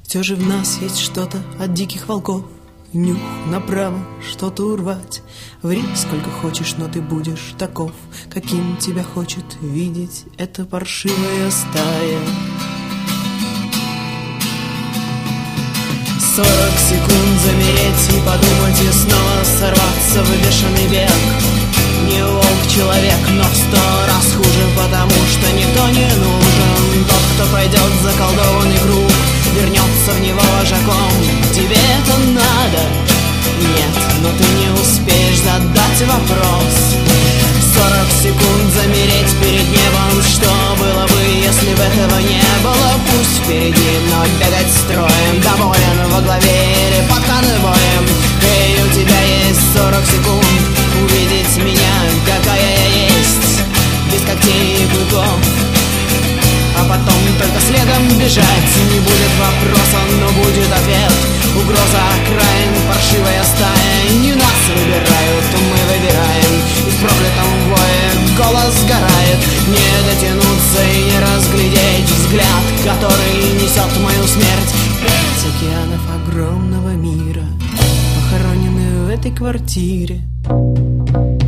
Все же в нас есть что-то от диких волков. Нюх направо, что-то урвать. Ври сколько хочешь, но ты будешь таков, каким тебя хочет видеть эта паршивая стая. 40 секунд замереть и подумать, и снова сорваться в бешеный бег. Не волк-человек, но в 100 раз хуже, потому что никто не нужен. Тот, кто пойдет в заколдованный круг, вернется в него вожаком. Тебе это надо? Нет, но ты не успеешь задать вопрос. 40 секунд замереть перед небом. Что было бы, если бы этого не было? Пусть впереди, но бегать строем. Доволен во главе или под конвоем. Эй, у тебя есть 40 секунд увидеть меня, какая я есть, без когтей и клыков. А потом только следом бежать. Не будет вопроса, но будет ответ. Угроза окраин, паршивая стая. Не нас выбирают, мы выбираем. И в проклятом вое голос сгорает. Не дотянуться и не разглядеть взгляд, который несет мою смерть. 5 океанов огромного мира похоронены в этой квартире.